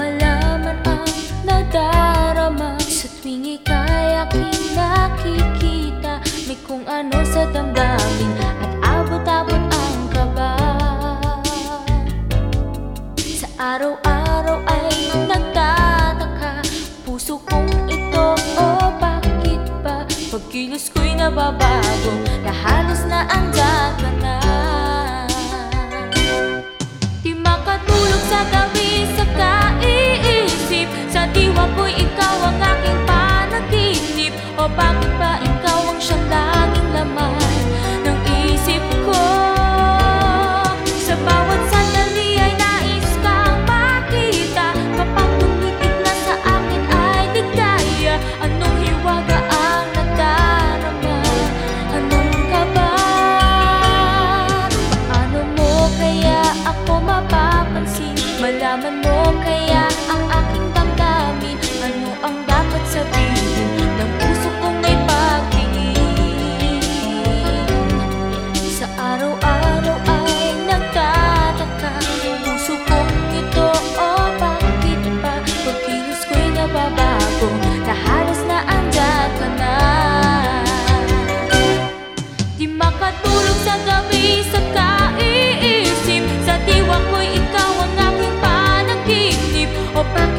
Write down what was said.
malaman ang nadarama sa tuwing ika'y aking nakikita. May kung ano sa damdamin at abot-abot ang kaba. Sa araw-araw ay nagtataka puso kong ito, oh bakit ba pagkilos ko'y nababago na halos na andyan ka na. Di makatulog sa gabi sa kaiisip, sa diwa ko'y ikaw ang aking panaginip. O bakit ba ikaw ang siyang laging laman ng isip ko? Sa bawat sandali ay nais kang makita, kapag tumitig na sa akin ay ligaya. Anong hiwaga ang nadarama? Anong kaba? Paano mo kaya ako mapapansin? Malaman mo kaya ang aking damdamin? Ano ang dapat sabihin ng puso kong may pagtingin? Sa araw-araw ay nagtataka puso kong ito, oh bakit ba pagkilos ko'y nababago na halos na andyan ka na. Di makatulog sa gabi sa kaiisip, sa diwa ko'y ikaw ang aking panaginip. O bakit